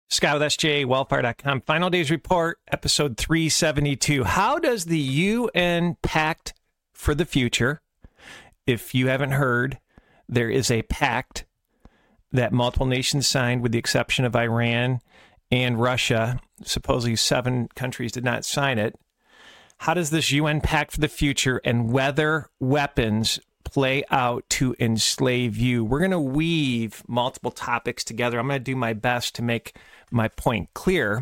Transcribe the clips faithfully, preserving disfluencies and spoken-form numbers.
Scott with S J Wellfire dot com. Final Days Report, episode three seventy-two. How does the U N Pact for the Future, if you haven't heard, there is a pact that multiple nations signed with the exception of Iran and Russia. Supposedly seven countries did not sign it. How does this U N Pact for the Future and weather weapons play out to enslave you? We're going to weave multiple topics together. I'm going to do my best to make my point clear.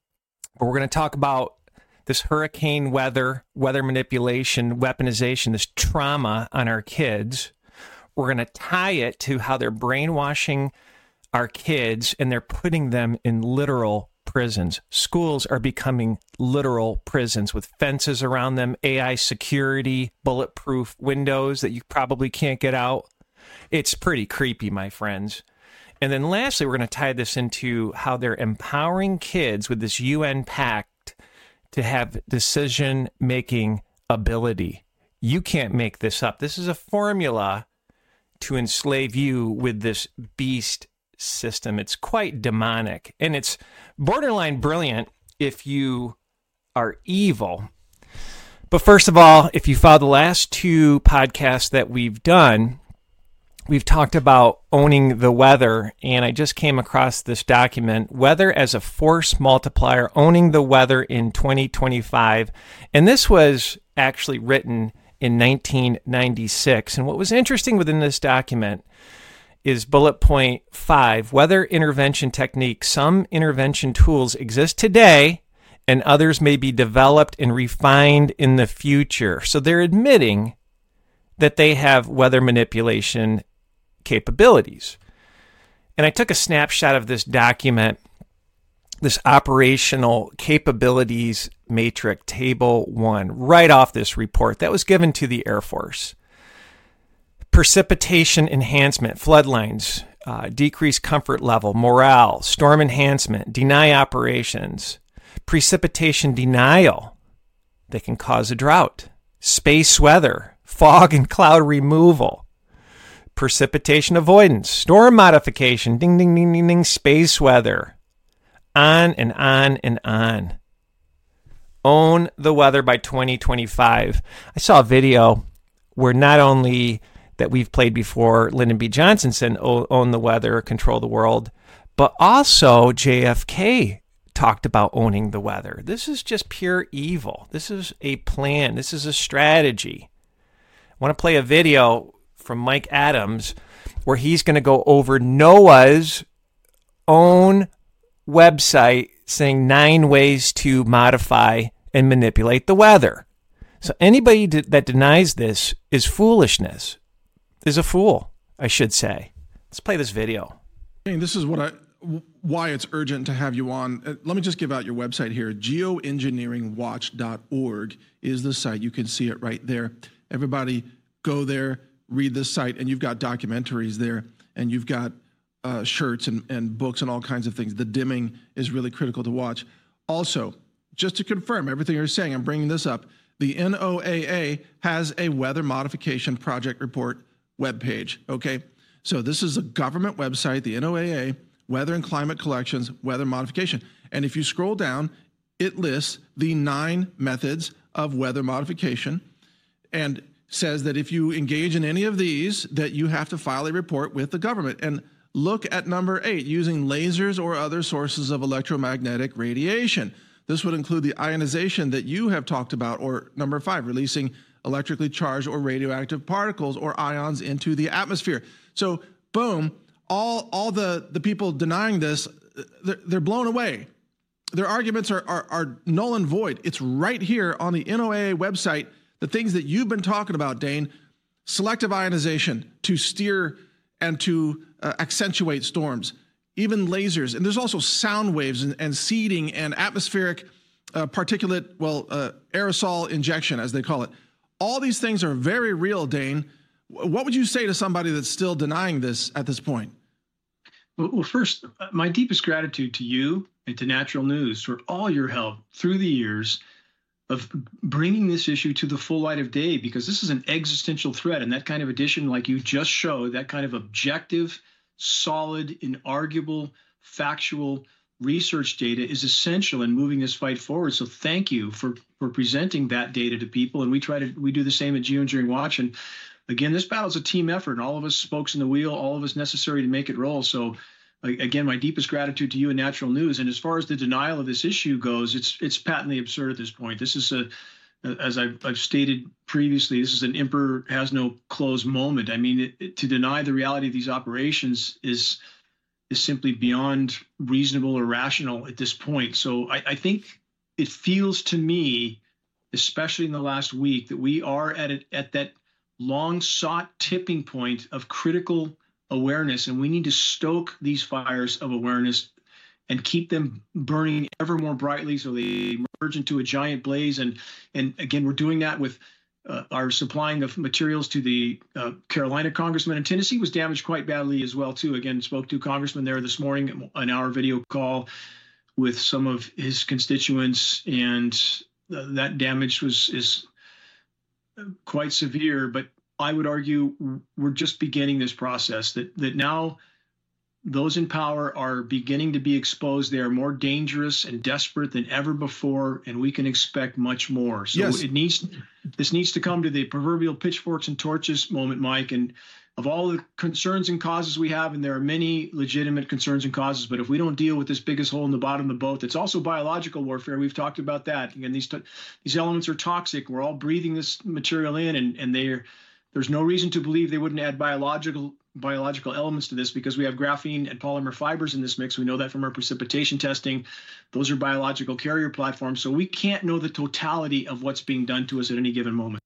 But we're going to talk about this hurricane weather, weather manipulation, weaponization, this trauma on our kids. We're going to tie it to how they're brainwashing our kids and they're putting them in literal prisons. Schools are becoming literal prisons with fences around them, A I security, bulletproof windows that you probably can't get out. It's pretty creepy, my friends. And then lastly, we're going to tie this into how they're empowering kids with this U N Pact to have decision-making ability. You can't make this up. This is a formula to enslave you with this beast system. It's quite demonic, and it's borderline brilliant if you are evil. But first of all, if you follow the last two podcasts that we've done, we've talked about owning the weather, and I just came across this document, Weather as a Force Multiplier, Owning the Weather in twenty twenty-five. And this was actually written in nineteen ninety-six. And what was interesting within this document is bullet point five, weather intervention techniques. Some intervention tools exist today, and others may be developed and refined in the future. So they're admitting that they have weather manipulation capabilities. And I took a snapshot of this document, this operational capabilities matrix, table one, right off this report that was given to the Air Force. Precipitation enhancement, floodlines, uh, decrease comfort level, morale, storm enhancement, deny operations, precipitation denial that can cause a drought, space weather, fog and cloud removal, precipitation avoidance, storm modification, ding, ding, ding, ding, ding, space weather, on and on and on. Own the weather by twenty twenty-five. I saw a video where not only that we've played before, Lyndon B. Johnson said, own the weather, control the world, but also J F K talked about owning the weather. This is just pure evil. This is a plan. This is a strategy. I want to play a video from Mike Adams where he's going to go over NOAA's own website saying nine ways to modify and manipulate the weather. So anybody that denies this is foolishness, is a fool, I should say. Let's play this video. This is what I, why it's urgent to have you on. Uh, let me just give out your website here. geoengineering watch dot org is the site. You can see it right there. Everybody go there, read this site, and you've got documentaries there, and you've got uh, shirts and, and books and all kinds of things. The dimming is really critical to watch. Also, just to confirm everything you're saying, I'm bringing this up, the N O A A has a weather modification project report webpage, okay? So this is a government website, the N O A A, Weather and Climate Collections, Weather Modification. And if you scroll down, it lists the nine methods of weather modification and says that if you engage in any of these, that you have to file a report with the government. And look at number eight, using lasers or other sources of electromagnetic radiation. This would include the ionization that you have talked about, or number five, releasing electrically charged or radioactive particles or ions into the atmosphere. So boom, all, all the, the people denying this, they're, they're blown away. Their arguments are, are, are null and void. It's right here on the N O A A website. The things that you've been talking about, Dane, selective ionization to steer and to uh, accentuate storms, even lasers. And there's also sound waves and, and seeding and atmospheric uh, particulate, well, uh, aerosol injection, as they call it. All these things are very real, Dane. What would you say to somebody that's still denying this at this point? Well, well first, my deepest gratitude to you and to Natural News for all your help through the years of bringing this issue to the full light of day, because this is an existential threat. And that kind of edition, like you just showed, that kind of objective, solid, inarguable, factual research data is essential in moving this fight forward. So thank you for for presenting that data to people. And we try to we do the same at Geoengineering Watch. And again, this battle is a team effort, and all of us spokes in the wheel, all of us necessary to make it roll. So again, my deepest gratitude to you and Natural News. And as far as the denial of this issue goes, it's it's patently absurd at this point. This is a, as I've, I've stated previously, this is an emperor has no clothes moment. I mean, it, it, to deny the reality of these operations is is simply beyond reasonable or rational at this point. So I, I think it feels to me, especially in the last week, that we are at it at that long sought tipping point of critical awareness, and we need to stoke these fires of awareness and keep them burning ever more brightly so they emerge into a giant blaze. And and again, we're doing that with uh, our supplying of materials to the uh, Carolina congressman, and Tennessee was damaged quite badly as well too. Again, spoke to congressman there this morning, an hour video call with some of his constituents, and uh, that damage was is quite severe. But I would argue we're just beginning this process, that that now those in power are beginning to be exposed. They are more dangerous and desperate than ever before, and we can expect much more. So yes. it needs this needs to come to the proverbial pitchforks and torches moment, Mike. And of all the concerns and causes we have, and there are many legitimate concerns and causes, but if we don't deal with this biggest hole in the bottom of the boat, that's also biological warfare. We've talked about that. Again, these these elements are toxic. We're all breathing this material in, and and they're there's no reason to believe they wouldn't add biological biological elements to this, because we have graphene and polymer fibers in this mix. We know that from our precipitation testing. Those are biological carrier platforms. So we can't know the totality of what's being done to us at any given moment.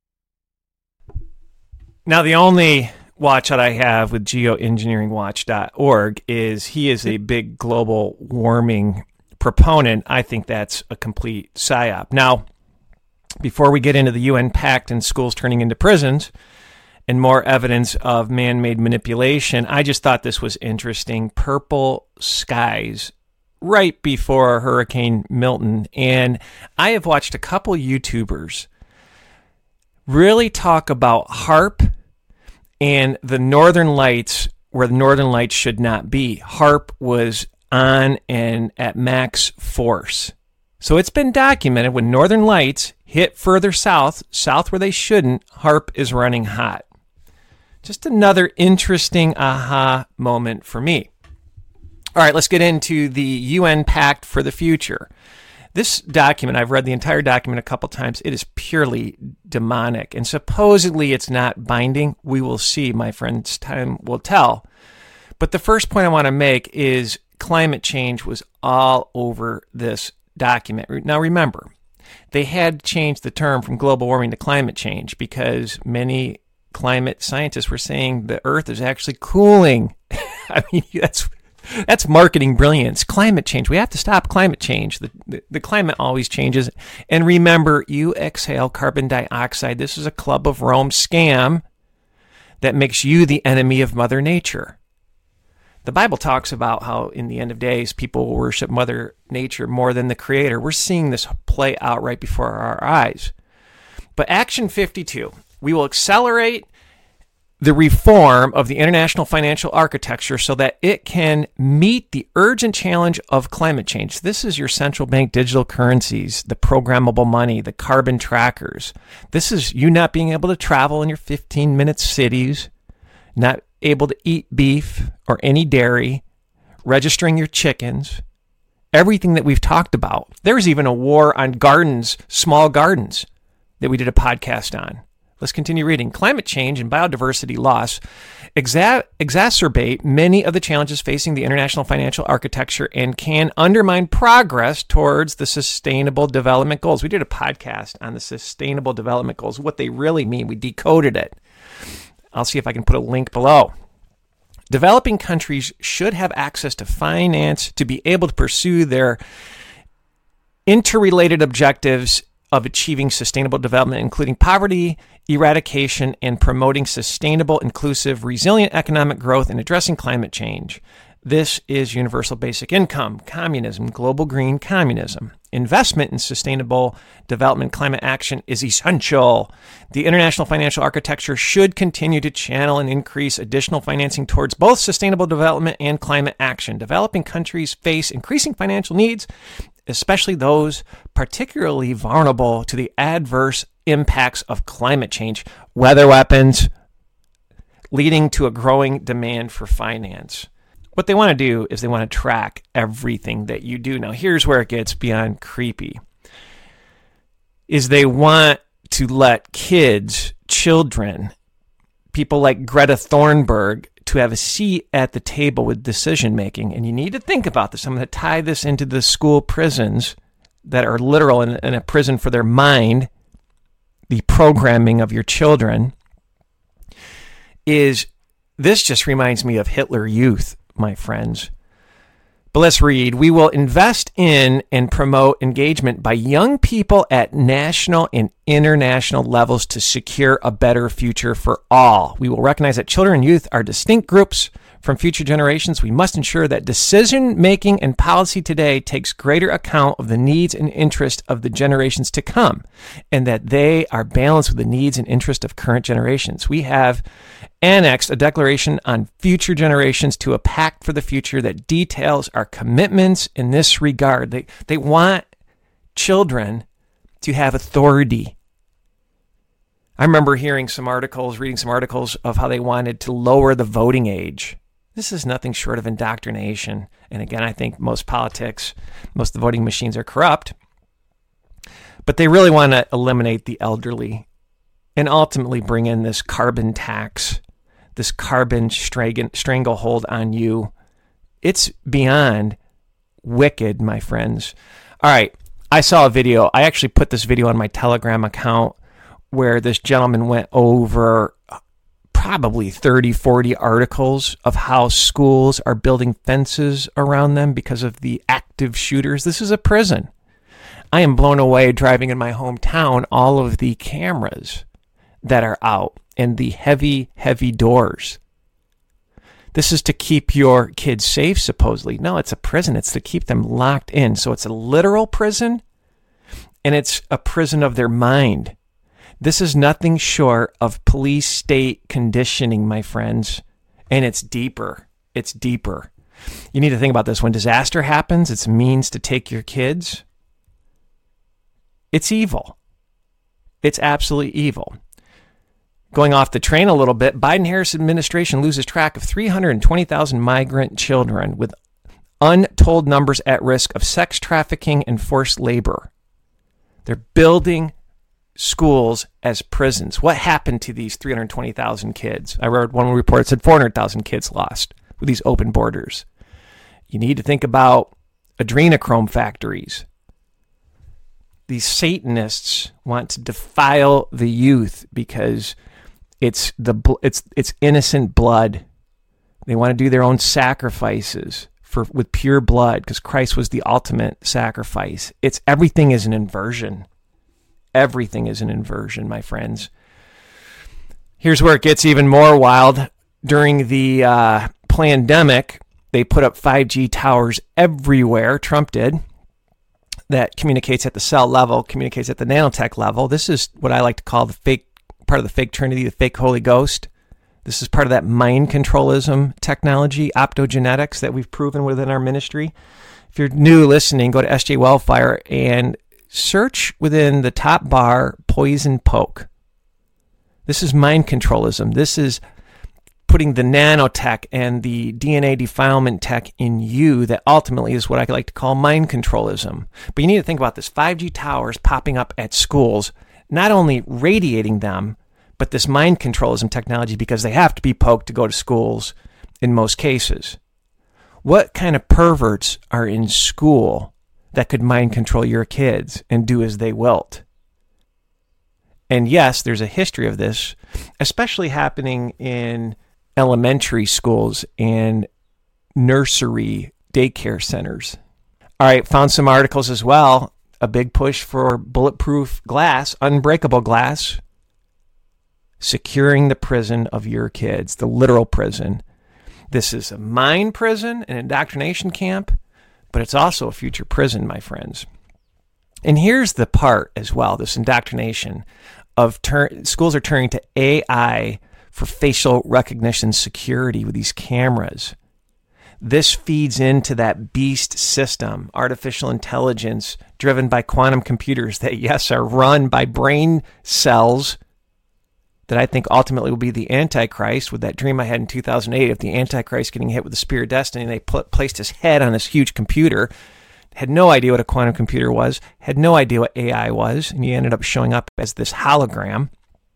Now, the only watch that I have with geoengineering watch dot org is he is a big global warming proponent. I think that's a complete psyop. Now, before we get into the U N pact and schools turning into prisons, and more evidence of man-made manipulation, I just thought this was interesting. Purple skies right before Hurricane Milton. And I have watched a couple YouTubers really talk about HAARP and the Northern Lights where the Northern Lights should not be. HAARP was on and at max force. So it's been documented when Northern Lights hit further south, south where they shouldn't, HAARP is running hot. Just another interesting aha moment for me. All right, let's get into the U N Pact for the Future. This document, I've read the entire document a couple times. It is purely demonic, and supposedly it's not binding. We will see, my friends. Time will tell. But the first point I want to make is climate change was all over this document. Now, remember, they had changed the term from global warming to climate change because many climate scientists were saying the Earth is actually cooling. I mean, that's that's marketing brilliance. Climate change. We have to stop climate change. The, the, the climate always changes. And remember, you exhale carbon dioxide. This is a Club of Rome scam that makes you the enemy of Mother Nature. The Bible talks about how in the end of days, people will worship Mother Nature more than the Creator. We're seeing this play out right before our eyes. But Action fifty-two, we will accelerate the reform of the international financial architecture so that it can meet the urgent challenge of climate change. This is your central bank digital currencies, the programmable money, the carbon trackers. This is you not being able to travel in your fifteen-minute cities, not able to eat beef or any dairy, registering your chickens, everything that we've talked about. There's even a war on gardens, small gardens, that we did a podcast on. Let's continue reading. Climate change and biodiversity loss exa- exacerbate many of the challenges facing the international financial architecture and can undermine progress towards the Sustainable Development Goals. We did a podcast on the Sustainable Development Goals, what they really mean. We decoded it. I'll see if I can put a link below. Developing countries should have access to finance to be able to pursue their interrelated objectives of achieving sustainable development, including poverty eradication and promoting sustainable, inclusive, resilient economic growth and addressing climate change. This is universal basic income, communism, global green communism. Investment in sustainable development climate action is essential. The international financial architecture should continue to channel and increase additional financing towards both sustainable development and climate action. Developing countries face increasing financial needs, especially those particularly vulnerable to the adverse impacts of climate change, weather weapons, leading to a growing demand for finance. What they want to do is they want to track everything that you do. Now, here's where it gets beyond creepy, is they want to let kids, children, people like Greta Thunberg, to have a seat at the table with decision making. And you need to think about this. I'm going to tie this into the school prisons that are literal in, in a prison for their mind, the programming of your children. Is this just reminds me of Hitler Youth, my friends. But let's read. We will invest in and promote engagement by young people at national and international levels to secure a better future for all. We will recognize that children and youth are distinct groups from future generations. We must ensure that decision making and policy today takes greater account of the needs and interests of the generations to come, and that they are balanced with the needs and interests of current generations. We have annexed a declaration on future generations to a pact for the future that details our commitments in this regard. They, they want children to have authority. I remember hearing some articles, reading some articles of how they wanted to lower the voting age. This is nothing short of indoctrination. And again, I think most politics, most of the voting machines are corrupt. But they really want to eliminate the elderly and ultimately bring in this carbon tax, this carbon stranglehold on you. It's beyond wicked, my friends. All right, I saw a video. I actually put this video on my Telegram account where this gentleman went over probably thirty, forty articles of how schools are building fences around them because of the active shooters. This is a prison. I am blown away driving in my hometown, all of the cameras that are out and the heavy, heavy doors. This is to keep your kids safe, supposedly. No, it's a prison. It's to keep them locked in. So it's a literal prison, and it's a prison of their mind. This is nothing short of police state conditioning, my friends, and it's deeper. It's deeper. You need to think about this. When disaster happens, it's a means to take your kids. It's evil. It's absolutely evil. Going off the train a little bit, Biden-Harris administration loses track of three hundred twenty thousand migrant children with untold numbers at risk of sex trafficking and forced labor. They're building schools as prisons. What happened to these three hundred twenty thousand kids? I read one report that said four hundred thousand kids lost with these open borders. You need to think about adrenochrome factories. These Satanists want to defile the youth because it's the it's it's innocent blood. They want to do their own sacrifices for with pure blood because Christ was the ultimate sacrifice. It's everything is an inversion. Everything is an inversion, my friends. Here's where it gets even more wild. During the uh, pandemic, they put up five G towers everywhere. Trump did. That communicates at the cell level, communicates at the nanotech level. This is what I like to call the fake part of the fake Trinity, the fake Holy Ghost. This is part of that mind controlism technology, optogenetics that we've proven within our ministry. If you're new listening, go to S J Wellfire and search within the top bar, poison poke. This is mind controlism. This is putting the nanotech and the D N A defilement tech in you that ultimately is what I like to call mind controlism. But you need to think about this. five G towers popping up at schools, not only radiating them, but this mind controlism technology because they have to be poked to go to schools in most cases. What kind of perverts are in school that could mind control your kids and do as they wilt? And yes, there's a history of this, especially happening in elementary schools and nursery daycare centers. All right, found some articles as well. A big push for bulletproof glass, unbreakable glass, securing the prison of your kids, the literal prison. This is a mind prison, an indoctrination camp, but it's also a future prison, my friends. And here's the part as well, this indoctrination of turn, schools are turning to A I for facial recognition security with these cameras. This feeds into that beast system, artificial intelligence driven by quantum computers that, yes, are run by brain cells that I think ultimately will be the Antichrist, with that dream I had in two thousand eight of the Antichrist getting hit with the spear of destiny. They pl- placed his head on this huge computer, had no idea what a quantum computer was, had no idea what A I was, and he ended up showing up as this hologram.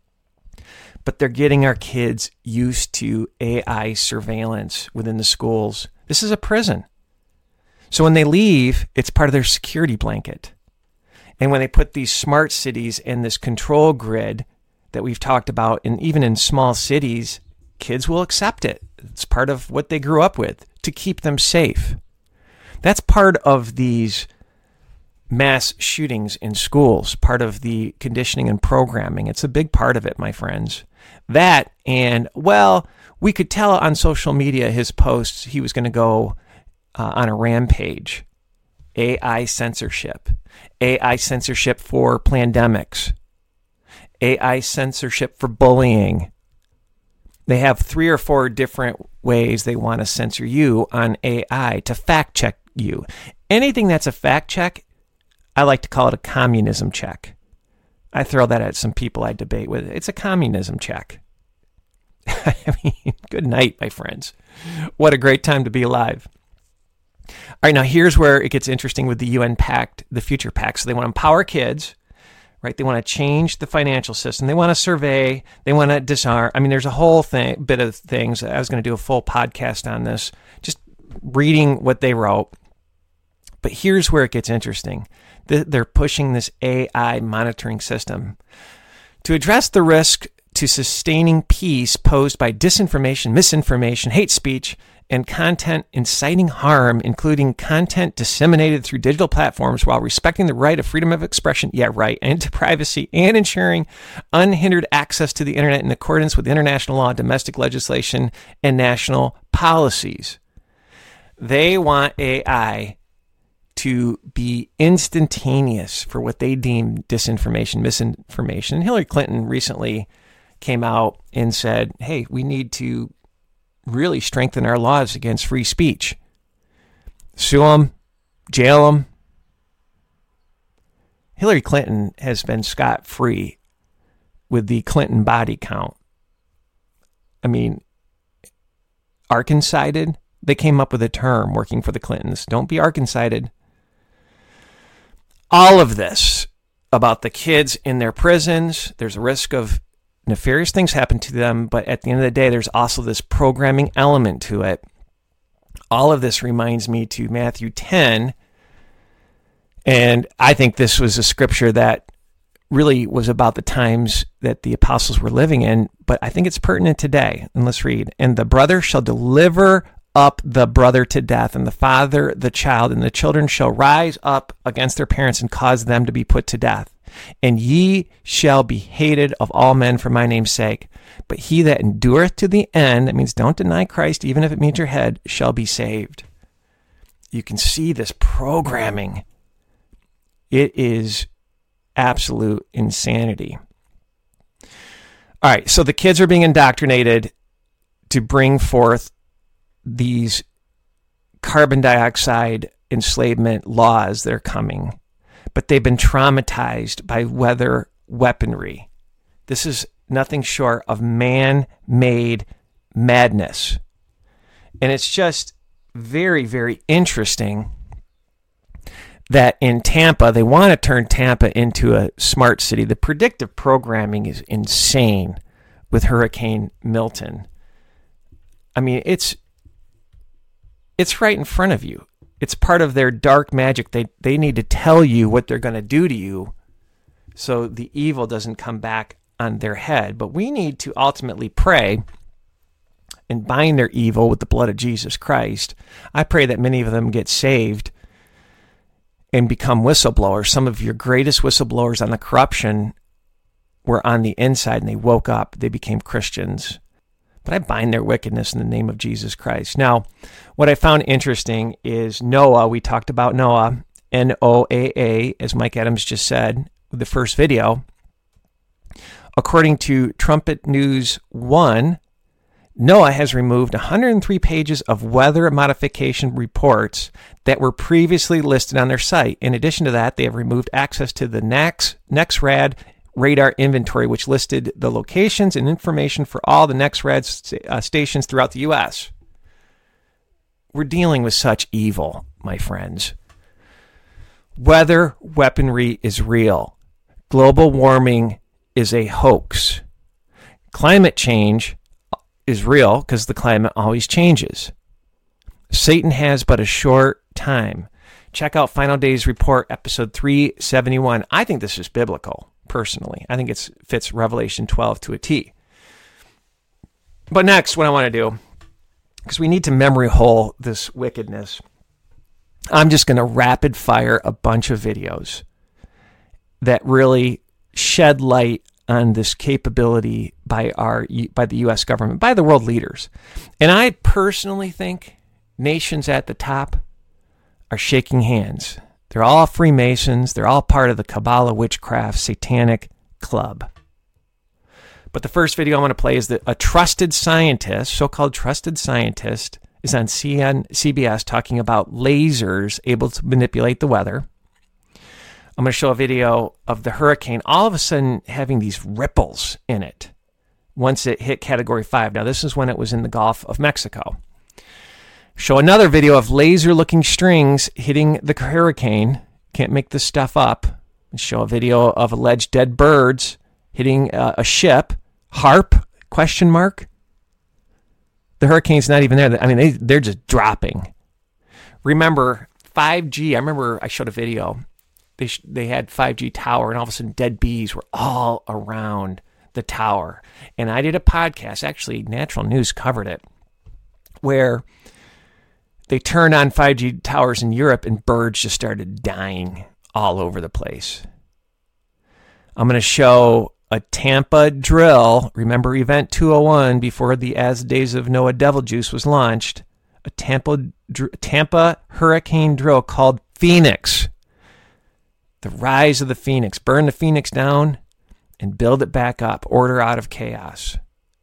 But they're getting our kids used to A I surveillance within the schools. This is a prison. So when they leave, it's part of their security blanket. And when they put these smart cities in this control grid that we've talked about, and even in small cities, kids will accept it. It's part of what they grew up with to keep them safe. That's part of these mass shootings in schools, part of the conditioning and programming. It's a big part of it, my friends. That, and, well, we could tell on social media, his posts, he was going to go uh, on a rampage. A I censorship. A I censorship for pandemics. A I censorship for bullying. They have three or four different ways they want to censor you on A I to fact check you. Anything that's a fact check, I like to call it a communism check. I throw that at some people I debate with. It's a communism check. I mean, good night, my friends. What a great time to be alive. All right, now here's where it gets interesting with the U N Pact, the Future Pact. So they want to empower kids, right? They want to change the financial system. They want to survey. They want to disarm. I mean, there's a whole thing, bit of things. I was going to do a full podcast on this, just reading what they wrote. But here's where it gets interesting. They're pushing this A I monitoring system to address the risk to sustaining peace posed by disinformation, misinformation, hate speech, and content inciting harm, including content disseminated through digital platforms, while respecting the right of freedom of expression, yeah, right, and to privacy, and ensuring unhindered access to the internet in accordance with international law, domestic legislation, and national policies. They want A I to be instantaneous for what they deem disinformation, misinformation. And Hillary Clinton recently came out and said, hey, we need to really strengthen our laws against free speech. Sue them, jail them. Hillary Clinton has been scot-free with the Clinton body count. I mean, Arkansided, they came up with a term working for the Clintons. Don't be Arkansided. All of this about the kids in their prisons, there's a risk of nefarious things happen to them, but at the end of the day, there's also this programming element to it. All of this reminds me to Matthew ten, and I think this was a scripture that really was about the times that the apostles were living in, but I think it's pertinent today. And let's read. And the brother shall deliver up the brother to death, and the father the child, and the children shall rise up against their parents and cause them to be put to death. And ye shall be hated of all men for my name's sake. But he that endureth to the end, that means don't deny Christ, even if it means your head, shall be saved. You can see this programming. It is absolute insanity. All right, so the kids are being indoctrinated to bring forth these carbon dioxide enslavement laws that are coming, but they've been traumatized by weather weaponry. This is nothing short of man-made madness. And it's just very, very interesting that in Tampa, they want to turn Tampa into a smart city. The predictive programming is insane with Hurricane Milton. I mean, it's it's right in front of you. It's part of their dark magic. They they need to tell you what they're going to do to you so the evil doesn't come back on their head. But we need to ultimately pray and bind their evil with the blood of Jesus Christ. I pray that many of them get saved and become whistleblowers. Some of your greatest whistleblowers on the corruption were on the inside and they woke up. They became Christians. but I bind their wickedness in the name of Jesus Christ. Now, what I found interesting is Noah. We talked about Noah, N O A A, as Mike Adams just said with the first video. According to Trumpet News One, NOAA has removed one hundred three pages of weather modification reports that were previously listed on their site. In addition to that, they have removed access to the NEX, NEXRAD radar inventory, which listed the locations and information for all the NEXRAD st- uh, stations throughout the U S. We're dealing with such evil, my friends. Weather weaponry is real. Global warming is a hoax. Climate change is real because the climate always changes. Satan has but a short time. Check out Final Days Report, episode three seventy-one. I think this is biblical, personally. I think it fits Revelation twelve to a T. But next, what I want to do, because we need to memory hole this wickedness, I'm just going to rapid fire a bunch of videos that really shed light on this capability by our by the U S government, by the world leaders. And I personally think nations at the top are shaking hands. They're all Freemasons. They're all part of the Kabbalah witchcraft satanic club. But the first video I want to play is that a trusted scientist, so-called trusted scientist, is on C N C B S talking about lasers able to manipulate the weather. I'm going to show a video of the hurricane all of a sudden having these ripples in it once it hit category five. Now, this is when it was in the Gulf of Mexico. Show another video of laser-looking strings hitting the hurricane. Can't make this stuff up. And show a video of alleged dead birds hitting uh, a ship. HARP, question mark. The hurricane's not even there. I mean, they, they're just dropping. Remember, five G, I remember I showed a video. They sh- they had five G tower, and all of a sudden dead bees were all around the tower. And I did a podcast, actually Natural News covered it, where they turned on five G towers in Europe and birds just started dying all over the place. I'm going to show a Tampa drill. Remember Event two oh one before the As Days of Noah Devil Juice was launched? A Tampa, Tampa hurricane drill called Phoenix. The rise of the Phoenix. Burn the Phoenix down and build it back up. Order out of chaos.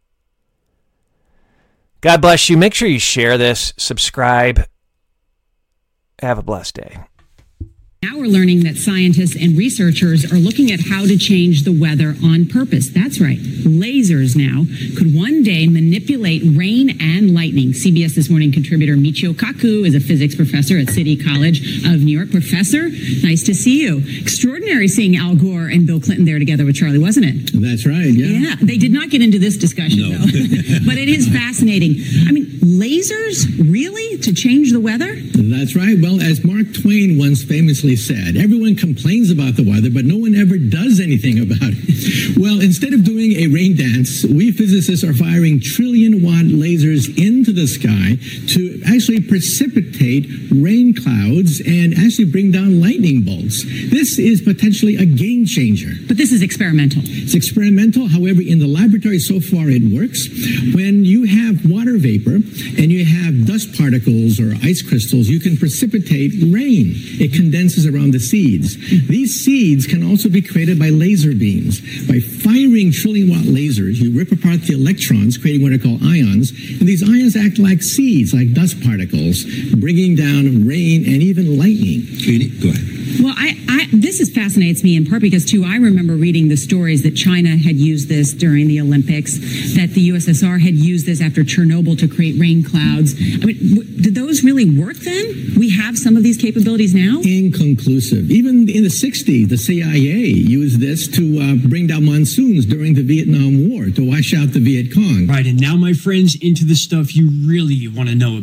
God bless you. Make sure you share this, subscribe. Have a blessed day. Now we're learning that scientists and researchers are looking at how to change the weather on purpose. That's right. Lasers now could one day manipulate rain and lightning. C B S This Morning contributor Michio Kaku is a physics professor at City College of New York. Professor, nice to see you. Extraordinary seeing Al Gore and Bill Clinton there together with Charlie, wasn't it? That's right, yeah. Yeah, they did not get into this discussion, no. though. But it is fascinating. I mean, lasers, really? To change the weather? That's right. Well, as Mark Twain once famously said, everyone complains about the weather, but no one ever does anything about it. Well, instead of doing a rain dance, we physicists are firing trillion watt lasers into the sky to actually precipitate rain clouds and actually bring down lightning bolts. This is potentially a game changer. But this is experimental. It's experimental. However, in the laboratory so far it works. When you have water vapor and you have dust particles or ice crystals, you can precipitate rain. It condenses around the seeds. These seeds can also be created by laser beams. By firing trillion watt lasers, you rip apart the electrons, creating what are called ions, and these ions act like seeds, like dust particles, bringing down rain and even lightning. Go ahead. Well, I, I, this is fascinates me in part because, too, I remember reading the stories that China had used this during the Olympics, that the U S S R had used this after Chernobyl to create rain clouds. I mean, w- did those really work then? We have some of these capabilities now? Inconclusive. Even in the sixties, the C I A used this to uh, bring down monsoons during the Vietnam War, to wash out the Viet Cong. Right, and now, my friends, into the stuff you really want to know about.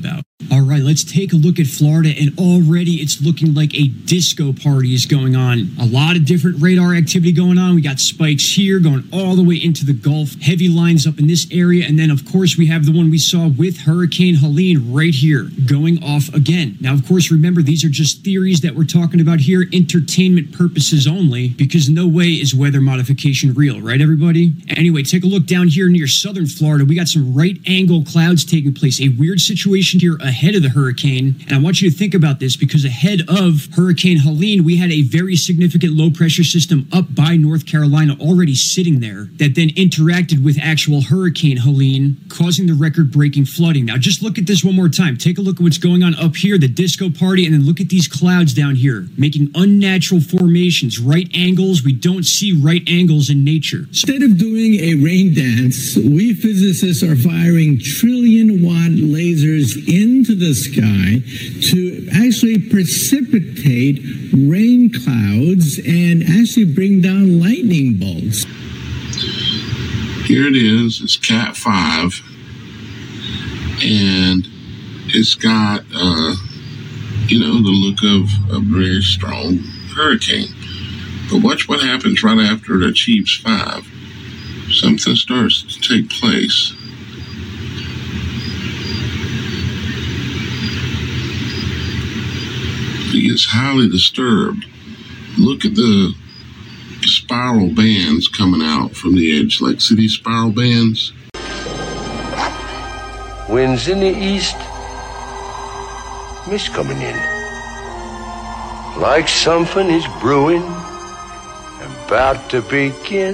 All right, let's take a look at Florida, and already it's looking like a disco party is going on. A lot of different radar activity going on. We got spikes here going all the way into the Gulf, heavy lines up in this area, and then, of course, we have the one we saw with Hurricane Helene right here going off again. Now, of course, remember, these are just theories that we're talking about here, entertainment purposes only, because no way is weather modification real, right, everybody? Anyway, take a look down here near southern Florida. We got some right-angle clouds taking place, a weird situation here ahead of the hurricane. And I want you to think about this, because ahead of Hurricane Helene, we had a very significant low-pressure system up by North Carolina already sitting there that then interacted with actual Hurricane Helene, causing the record-breaking flooding. Now, just look at this one more time. Take a look at what's going on up here, the disco party, and then look at these clouds down here, making unnatural formations, right angles. We don't see right angles in nature. Instead of doing a rain dance, we physicists are firing trillion-watt lasers into the sky to actually precipitate rain clouds and actually bring down lightning bolts. Here it is. It's Cat five, and it's got, uh, you know, the look of a very strong hurricane. But watch what happens right after it achieves five. Something starts to take place. It gets highly disturbed. Look at the spiral bands coming out from the edge. Like, see these spiral bands? Winds in the east, mist coming in. Like something is brewing, about to begin.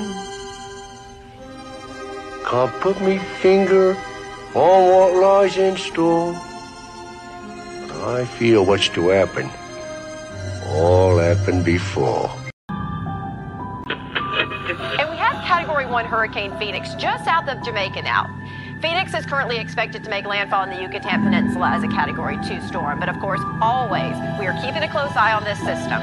Can't put me finger on what lies in store. I feel what's to happen. All happened before. And we have Category one Hurricane Phoenix just south of Jamaica now. Phoenix is currently expected to make landfall in the Yucatan Peninsula as a Category two storm. But of course, always, we are keeping a close eye on this system.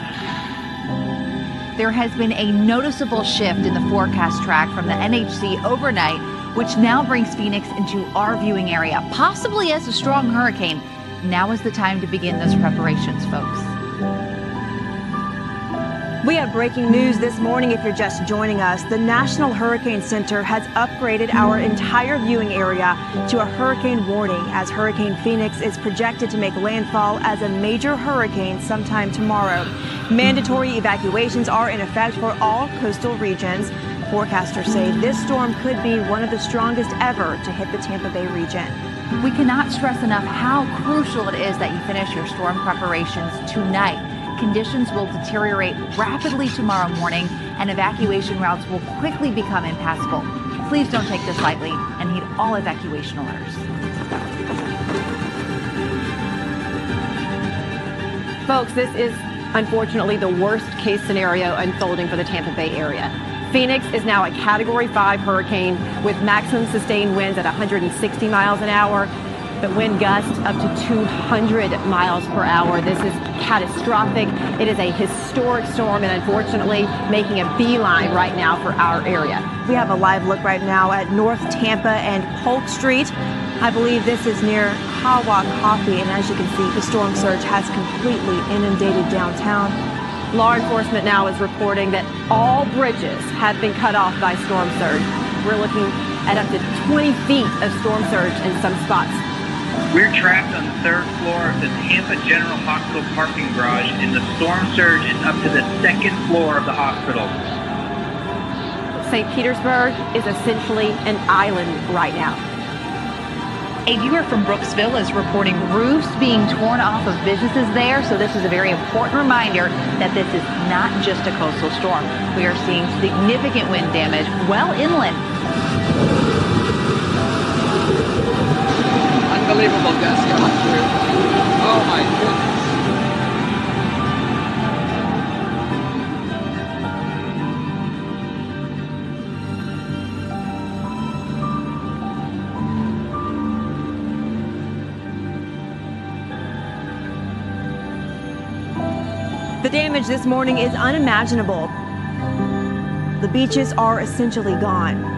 There has been a noticeable shift in the forecast track from the N H C overnight, which now brings Phoenix into our viewing area, possibly as a strong hurricane. Now is the time to begin those preparations, folks. We have breaking news this morning if you're just joining us. The National Hurricane Center has upgraded our entire viewing area to a hurricane warning as Hurricane Phoenix is projected to make landfall as a major hurricane sometime tomorrow. Mandatory evacuations are in effect for all coastal regions. Forecasters say this storm could be one of the strongest ever to hit the Tampa Bay region. We cannot stress enough how crucial it is that you finish your storm preparations tonight. Conditions will deteriorate rapidly tomorrow morning, and evacuation routes will quickly become impassable. Please don't take this lightly and heed all evacuation orders. Folks, this is unfortunately the worst case scenario unfolding for the Tampa Bay area. Phoenix is now a Category five hurricane with maximum sustained winds at one hundred sixty miles an hour, but wind gusts up to two hundred miles per hour. This is catastrophic. It is a historic storm and unfortunately making a beeline right now for our area. We have a live look right now at North Tampa and Polk Street. I believe this is near Hawa Coffee, and as you can see, the storm surge has completely inundated downtown. Law enforcement now is reporting that all bridges have been cut off by storm surge. We're looking at up to twenty feet of storm surge in some spots. We're trapped on the third floor of the Tampa General Hospital parking garage, and the storm surge is up to the second floor of the hospital. Saint Petersburg is essentially an island right now. A viewer from Brooksville is reporting roofs being torn off of businesses there, so this is a very important reminder that this is not just a coastal storm. We are seeing significant wind damage well inland. Unbelievable gusts coming through. Oh my goodness. The damage this morning is unimaginable. The beaches are essentially gone.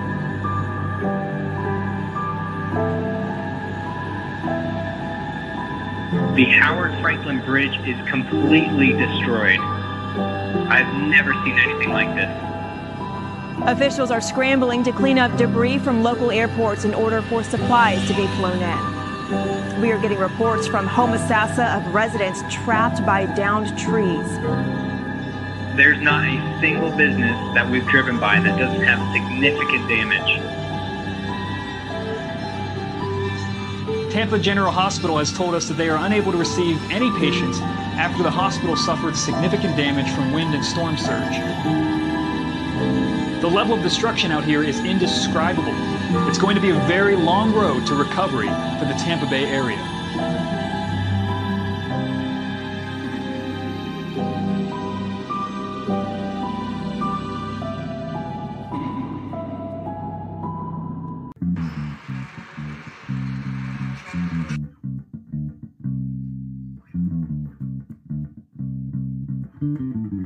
The Howard Franklin Bridge is completely destroyed. I've never seen anything like this. Officials are scrambling to clean up debris from local airports in order for supplies to be flown in. We are getting reports from Homosassa of residents trapped by downed trees. There's not a single business that we've driven by that doesn't have significant damage. Tampa General Hospital has told us that they are unable to receive any patients after the hospital suffered significant damage from wind and storm surge. The level of destruction out here is indescribable. It's going to be a very long road to recovery for the Tampa Bay area. Mm-hmm.